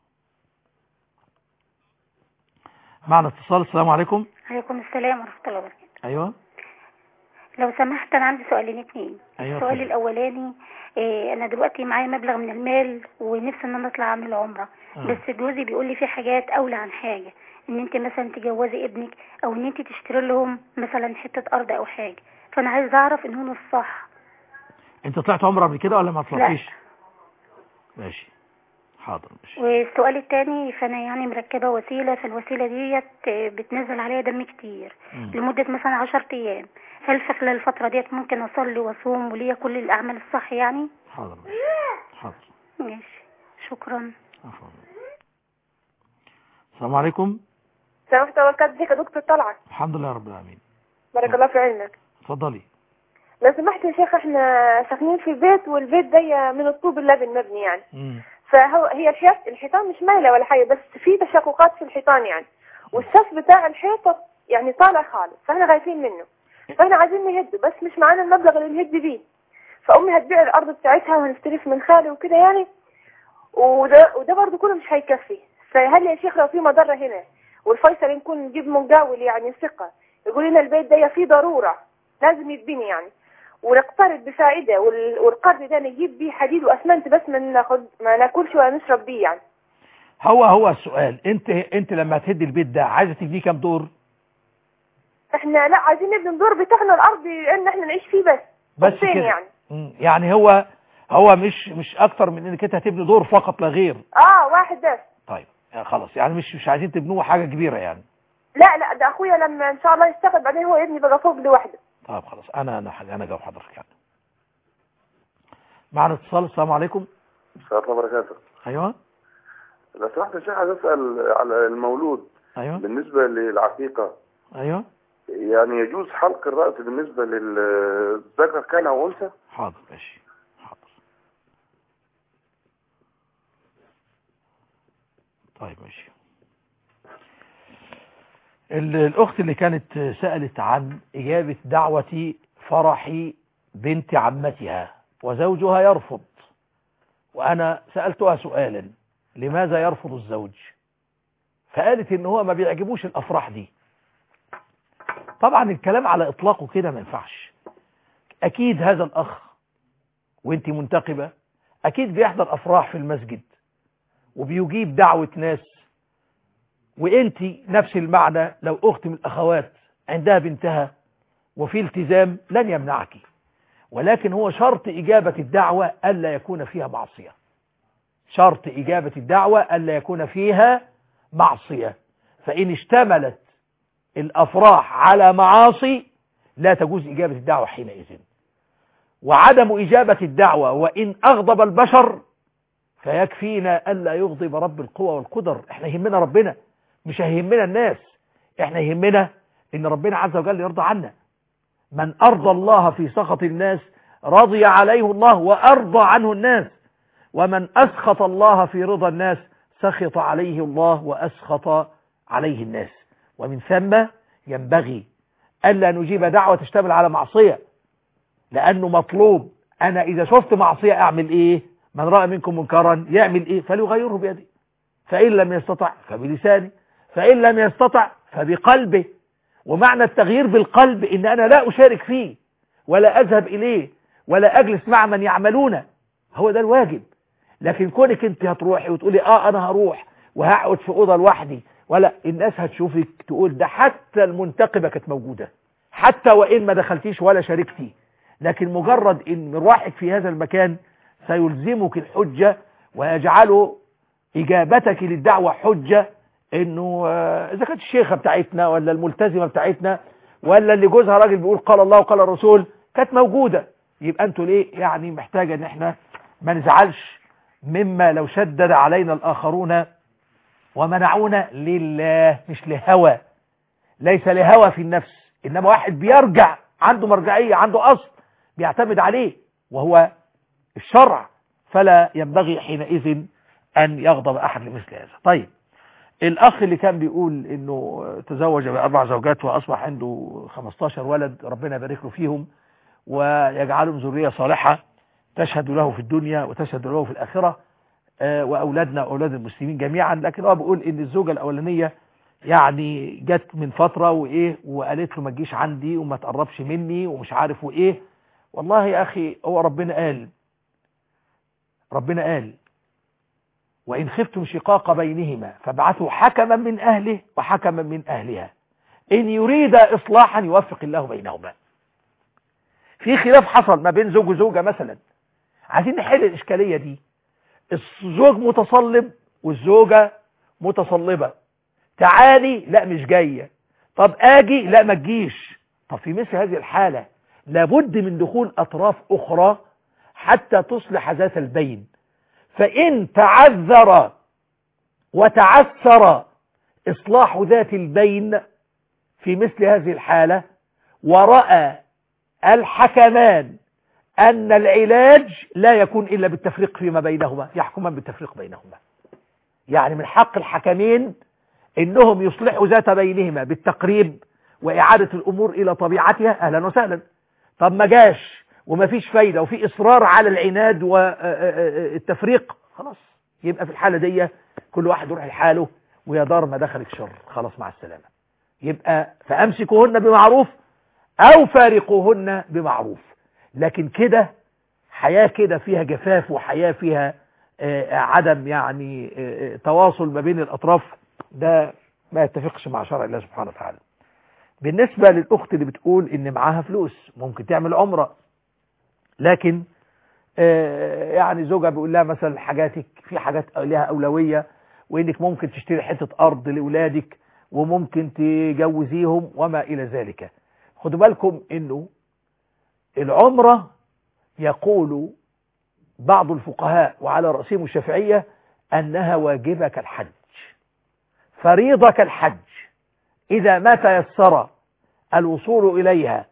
معنا اتصال. السلام عليكم. عليكم السلام ورحمة الله وبركاته. ايوه. لو سمحت انا عندي سؤالين اتنين. أيوة. السؤال الاولاني إيه، انا دلوقتي معايا مبلغ من المال ونفسي ان انا اطلع اعمل عمره. آه. بس جوزي بيقول لي في حاجات اولى عن حاجه، ان انت مثلا تجوزي ابنك او ان انت تشتري لهم مثلا حته ارض او حاجه، فانا عايز اعرف ان هو الصح. انت طلعت عمره قبل كده ولا ما طلعتيش؟ ماشي حاضر. ماشي. والسؤال الثاني، فانا يعني مركبه وسيله، فالوسيله ديت بتنزل عليها دم كتير م. لمده مثلا عشر ايام، هل في خلال الفتره ديت ممكن اصلي واصوم وليا كل الاعمال الصح يعني؟ حاضر. ماشي. حاضر. ماشي شكرا. عفوا. السلام عليكم. السلام عليكم ورحمة الله وبركاته. يا دكتور طلعت. الحمد لله رب العالمين. بارك الله في علمك. اتفضلي. لو سمحت يا شيخ، احنا ساكنين في بيت والبيت ده من الطوب اللبن مبني يعني. امم فهو هي الحيط الحيطان مش مايله ولا حاجه، بس في تشققات في الحيطان يعني، والسقف بتاع الحيطه يعني طالع خالص، فاحنا خايفين منه، فاحنا عايزين نهده بس مش معانا المبلغ اللي نهد بيه. فامي هتبيع الارض بتاعتها وهنستلف من خالي وكده يعني، وده وده برضه كله مش هيكفي. فهل يا شيخ لو في مضره هنا والفيصل نكون نجيب مقاول يعني ثقه يقول لنا البيت ده فيه ضروره لازم يتبني يعني، ونقترض بفائده، والقرض ده نجيب بيه حديد واسمنت بس ما ناخد ما ناكلش ولا نشرب بيه يعني. هو هو السؤال، انت انت لما تهدي البيت ده عايزه تبنيه كام دور؟ احنا لا عايزين نبني الدور بتاعنا الارض ان احنا نعيش فيه بس. بس كده يعني. مم. يعني هو هو مش مش اكتر من انك انت هتبني دور فقط لا غير. اه واحد بس. طيب يعني خلاص، يعني مش مش عايزين تبنوه حاجه كبيره يعني. لا لا ده اخويا لما ان شاء الله يشتغل بعدين هو يبني بقى فوق لوحده. طيب خلاص انا انا انا جاوب حضرتك يعني. معنا اتصال. السلام عليكم. السلام عليكم وبركاته. ايوه. لو سمحت يا شيخ عايز اسال على المولود. ايوه. بالنسبه للعقيقه. ايوه. يعني يجوز حلق الراس بالنسبه للذكر كان او انثى؟ حاضر ماشي. حاضر. طيب ماشي. الأخت اللي كانت سألت عن إجابة دعوة فرح بنت عمتها وزوجها يرفض، وأنا سألتها سؤالا لماذا يرفض الزوج؟ فقالت ان هو ما بيعجبوش الافراح دي. طبعا الكلام على اطلاقه كده ما ينفعش. اكيد هذا الاخ وانت منتقبة اكيد بيحضر افراح في المسجد وبيجيب دعوة ناس، وانت نفس المعنى. لو اخت من الاخوات عندها بنتها وفي التزام لن يمنعك، ولكن هو شرط اجابة الدعوة الا يكون فيها معصية. شرط اجابة الدعوة الا يكون فيها معصية. فان اشتملت الافراح على معاصي لا تجوز اجابة الدعوة حينئذ. وعدم اجابة الدعوة وان اغضب البشر فيكفينا الا يغضب رب القوى والقدر. احنا يهمنا ربنا، مش هيهمنا الناس. احنا يهمنا ان ربنا عز وجل يرضى عنا. من ارضى الله في سخط الناس رضي عليه الله وارضى عنه الناس، ومن اسخط الله في رضا الناس سخط عليه الله واسخط عليه الناس. ومن ثم ينبغي الا نجيب دعوة تشتمل على معصية، لانه مطلوب. انا اذا شفت معصية اعمل ايه؟ من رأى منكم منكرا يعمل ايه؟ فليغيره بيده، فان لم يستطع فبلسانه، فان لم يستطع فبقلبه. ومعنى التغيير بالقلب ان انا لا اشارك فيه ولا اذهب اليه ولا اجلس مع من يعملونه، هو ده الواجب. لكن كونك انت هتروحي وتقولي اه انا هروح وهقعد في اوضه لوحدي، ولا الناس هتشوفك تقول ده حتى المنتقبة كانت موجودة، حتى وان ما دخلتيش ولا شاركتي، لكن مجرد ان مروحك في هذا المكان سيلزمك الحجة ويجعله اجابتك للدعوة حجة. انه اذا كانت الشيخة بتاعتنا ولا الملتزمة بتاعتنا ولا اللي جوزها راجل بيقول قال الله وقال الرسول كانت موجودة، يبقى انتوا ليه يعني محتاجة ان احنا ما نزعلش مما لو شدد علينا الاخرون ومنعونا لله، مش لهوى. ليس لهوى في النفس، انما واحد بيرجع عنده مرجعية، عنده اصل بيعتمد عليه وهو الشرع، فلا ينبغي حينئذ ان يغضب احد لمثل هذا. طيب الاخ اللي كان بيقول انه تزوج باربع زوجات واصبح عنده خمستاشر ولد، ربنا يبارك له فيهم ويجعلهم ذرية صالحة تشهد له في الدنيا وتشهد له في الاخرة، واولادنا واولاد المسلمين جميعا. لكن هو بيقول ان الزوجة الاولانية يعني جت من فترة وايه وقالت له ما تجيش عندي وما تقربش مني ومش عارف وايه. والله يا اخي هو ربنا قال ربنا قال وإن خفتم شقاق بينهما فابعثوا حكما من أهله وحكما من أهلها إن يريد إصلاحا يوفق الله بينهما. في خلاف حصل ما بين زوج وزوجة مثلا، عايزين نحل الإشكالية دي. الزوج متصلب والزوجة متصلبة، تعالي لا مش جاية، طب آجي لا ما تجيش. طب في مثل هذه الحالة لابد من دخول أطراف أخرى حتى تصلح ذات البين. فإن تعذر وتعثر إصلاح ذات البين في مثل هذه الحالة ورأى الحكمان أن العلاج لا يكون إلا بالتفريق فيما بينهما، يحكمان بالتفريق بينهما. يعني من حق الحكمين إنهم يصلحوا ذات بينهما بالتقريب وإعادة الأمور إلى طبيعتها، أهلا وسهلا. طب ما جاش وما فيش فايدة وفي إصرار على العناد والتفريق، خلاص يبقى في الحالة دي كل واحد يروح لحاله ويا دار ما دخلك شر، خلاص مع السلامة. يبقى فأمسكوهن بمعروف أو فارقوهن بمعروف. لكن كده حياة كده فيها جفاف وحياة فيها عدم يعني تواصل ما بين الأطراف، ده ما يتفقش مع شرع الله سبحانه وتعالى. بالنسبة للأخت اللي بتقول إن معاها فلوس ممكن تعمل عمرة، لكن يعني زوجها بيقول لها مثلا حاجاتك في حاجات لها أولوية، وإنك ممكن تشتري حتة أرض لأولادك وممكن تجوزيهم وما إلى ذلك. خدوا بالكم إنه العمرة يقول بعض الفقهاء وعلى رأسهم الشافعية أنها واجبة كالحج، فريضة كالحج. إذا ما تيسر الوصول إليها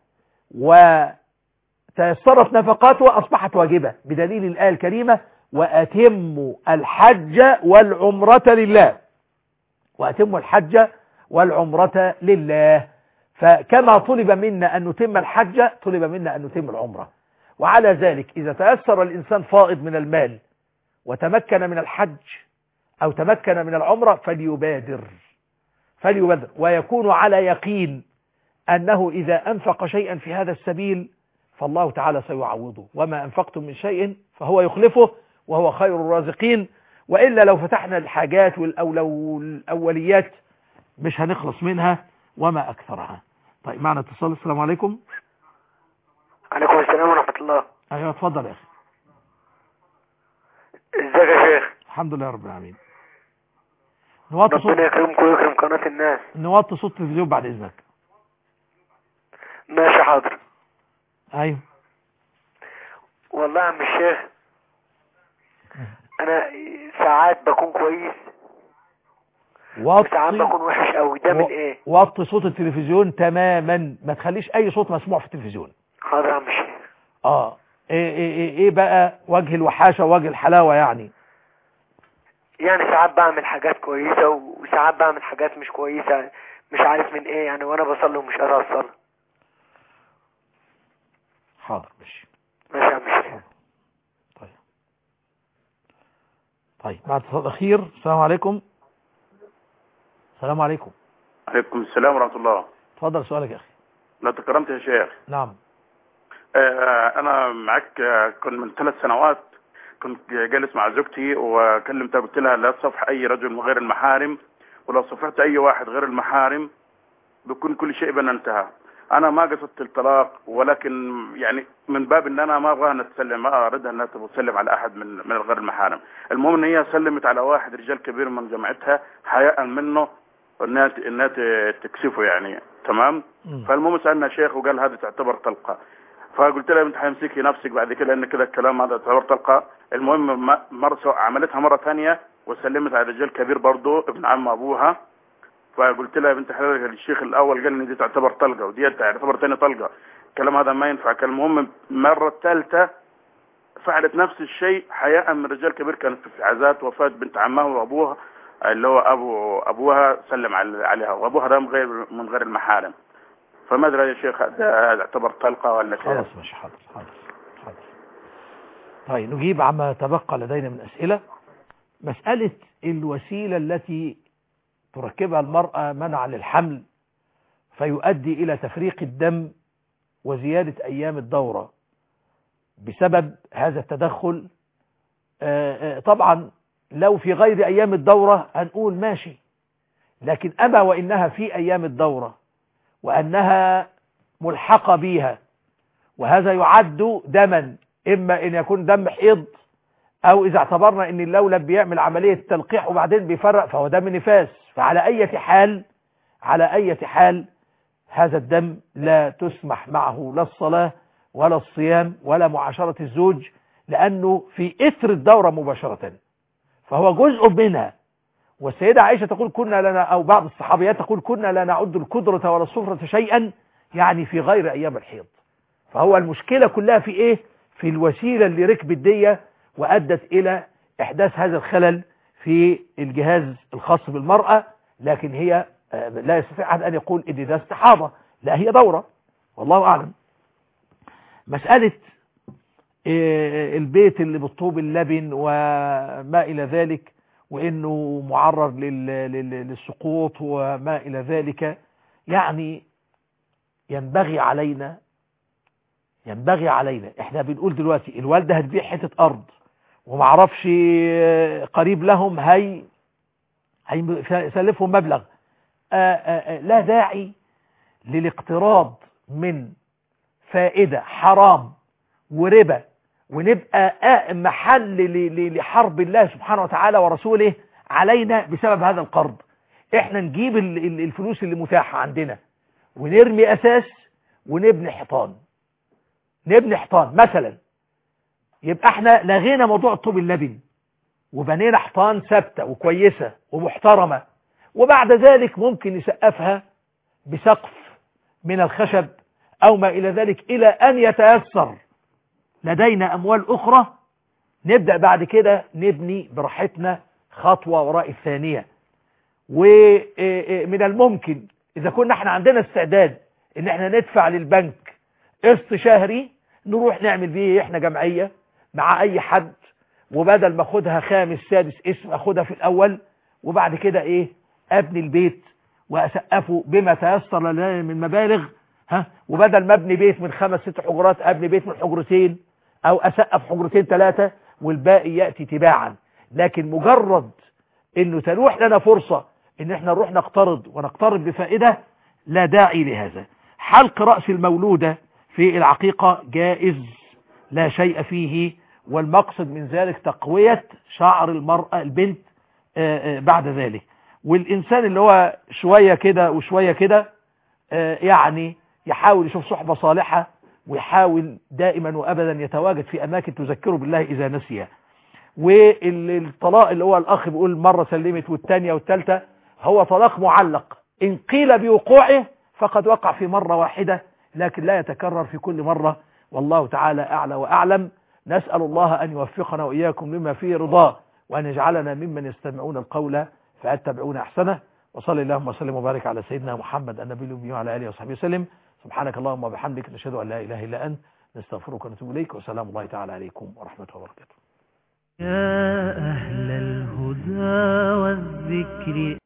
وتيسرت نفقاتها أصبحت واجبة، بدليل الآية الكريمة وأتموا الحج والعمرة لله، وأتموا الحج والعمرة لله. فكما طلب منا أن نتم الحج طلب منا أن نتم العمرة. وعلى ذلك إذا تيسر الإنسان فائض من المال وتمكن من الحج أو تمكن من العمرة فليبادر فليبادر ويكون على يقين أنه إذا أنفق شيئا في هذا السبيل فالله تعالى سيعوضه، وما أنفقتم من شيء فهو يخلفه وهو خير الرازقين. وإلا لو فتحنا الحاجات والأوليات مش هنخلص منها وما أكثرها. طيب معنا اتصال. السلام عليكم. عليكم السلام ورحمة الله. أيوة اتفضل يا أخي. ازيك يا شيخ؟ الحمد لله رب العالمين. نوطي صوت ربنا يكرمكم ويكرم قناة الناس. نوطي صوت التلفزيون بعد إذنك. ماشي حاضر. أيوة. والله يا عم الشيخ أنا ساعات بكون كويس وساعات بكون وحش أوي. ده من إيه؟ وطي صوت التلفزيون تماما، ما تخليش أي صوت مسموع في التلفزيون. حاضر يا عم الشيخ. اه ايه ايه ايه, إيه بقى وجه الوحاشة ووجه الحلاوة يعني؟ يعني ساعات بعمل حاجات كويسة وساعات بعمل حاجات مش كويسة، مش عارف من ايه يعني، وانا بصلي ومش قادر اصلي. حاضر ماشي. ماشي يا عم الشيخ. طيب طيب مع اتصال اخير. السلام عليكم. السلام عليكم. عليكم السلام ورحمة الله. اتفضل سؤالك يا اخي. لا تكرمت يا شيخ. نعم. آه انا معك. آه كنت من ثلاث سنوات كنت جالس مع زوجتي وكلمتها قلت لها لا تصفح اي رجل غير المحارم، ولو صفحت اي واحد غير المحارم بيكون كل شيء بنا انتهى. انا ما قصدت الطلاق، ولكن يعني من باب ان انا ما ابغاها نتسلم، ما اريدها انها تسلم على احد من من غير المحارم. المهم ان هي سلمت على واحد رجال كبير من جامعتها حياء منه انها انها تكسفه يعني. تمام. م. فالمهم سالنا شيخ وقال هذه تعتبر طلقه. فقلت لها انت حيمسكي نفسك بعد كده لان كده الكلام هذا تعتبر طلقه. المهم مره عملتها مره ثانيه وسلمت على رجال كبير برضه ابن عم ابوها. فقلت لها يا بنت حلال الشيخ الاول قال ان دي تعتبر طلقه ودي تعتبر ثاني طلقه، الكلام هذا ما ينفع. كان المهم المره الثالثه فعلت نفس الشيء حياء من رجال كبير كانت في عزاء وفاه بنت عمها وابوها اللي هو ابو ابوها سلم عليها، وابوها ده من غير من غير المحارم. فما ادري يا شيخ ده يعتبر طلقه ولا كده؟ خلاص ماشي. حاضر حاضر حاضر. طيب نجيب عما تبقى لدينا من اسئله. مساله الوسيله التي تركبها المرأة منع للحمل فيؤدي إلى تفريق الدم وزيادة أيام الدورة بسبب هذا التدخل. طبعا لو في غير أيام الدورة هنقول ماشي، لكن أما وإنها في أيام الدورة وأنها ملحقة بيها وهذا يعد دما، إما إن يكون دم حيض أو إذا اعتبرنا إن اللولب بيعمل عملية تلقيح وبعدين بيفرق فهو دم نفاس. فعلى أي حال على أي حال هذا الدم لا تسمح معه لا الصلاة ولا الصيام ولا معاشرة الزوج، لأنه في إثر الدورة مباشرة فهو جزء منها. والسيدة عائشة تقول كنا لنا، أو بعض الصحابيات تقول كنا لا نعد الكدرة ولا الصفرة شيئا، يعني في غير أيام الحيض. فهو المشكلة كلها في إيه؟ في الوسيلة اللي ركبت دي وأدت إلى إحداث هذا الخلل في الجهاز الخاص بالمرأة. لكن هي لا يستطيع أحد أن يقول إن ده استحاضة، لا هي دورة والله أعلم. مسألة البيت اللي بالطوب اللبن وما إلى ذلك وإنه معرض للسقوط وما إلى ذلك، يعني ينبغي علينا ينبغي علينا احنا بنقول دلوقتي الوالدة هتبيع حتة أرض ومعرفش قريب لهم هي هيسلفهم مبلغ، آآ آآ لا داعي للاقتراض من فائدة حرام وربا ونبقى محل لحرب الله سبحانه وتعالى ورسوله علينا بسبب هذا القرض. احنا نجيب الفلوس اللي متاحة عندنا ونرمي أساس ونبني حيطان. نبني حيطان مثلا، يبقى احنا لغينا موضوع الطوب اللبن وبنينا حيطان ثابته وكويسه ومحترمه، وبعد ذلك ممكن نسقفها بسقف من الخشب او ما الى ذلك الى ان يتيسر لدينا اموال اخرى، نبدا بعد كده نبني براحتنا خطوه وراء الثانيه. ومن الممكن اذا كنا احنا عندنا استعداد ان احنا ندفع للبنك قسط شهري نروح نعمل بيه احنا جمعيه مع اي حد وبدل ما اخدها خامس سادس اسم اخدها في الاول، وبعد كده ايه ابني البيت واسقفه بما تيسر لنا من مبالغ، ها، وبدل ما ابني بيت من خمس ست حجرات ابني بيت من حجرتين او اسقف حجرتين ثلاثة والباقي يأتي تباعا. لكن مجرد انه تلوح لنا فرصة ان احنا نروح نقترض ونقترض بفائدة، لا داعي لهذا. حلق رأس المولودة في العقيقة جائز لا شيء فيه، والمقصد من ذلك تقوية شعر المرأة البنت بعد ذلك. والإنسان اللي هو شوية كده وشوية كده يعني يحاول يشوف صحبة صالحة، ويحاول دائما وأبدا يتواجد في أماكن تذكره بالله إذا نسي. والطلاق اللي هو الأخ بيقول مرة سلمت والتانية والتالتة، هو طلاق معلق، إن قيل بوقوعه فقد وقع في مرة واحدة، لكن لا يتكرر في كل مرة، والله تعالى أعلى وأعلم. نسأل الله أن يوفقنا وإياكم مما فيه رضاه، وأن يجعلنا ممن يستمعون القول فيتبعون أحسنه. وصلى اللهم وسلم وبارك على سيدنا محمد النبي الأمي وعلى آله وصحبه وسلم. سبحانك اللهم وبحمدك، نشهد أن لا إله إلا أنت، نستغفرك ونتوب إليك، وسلام الله تعالى عليكم ورحمة الله وبركاته. يا أهل الهدى والذكر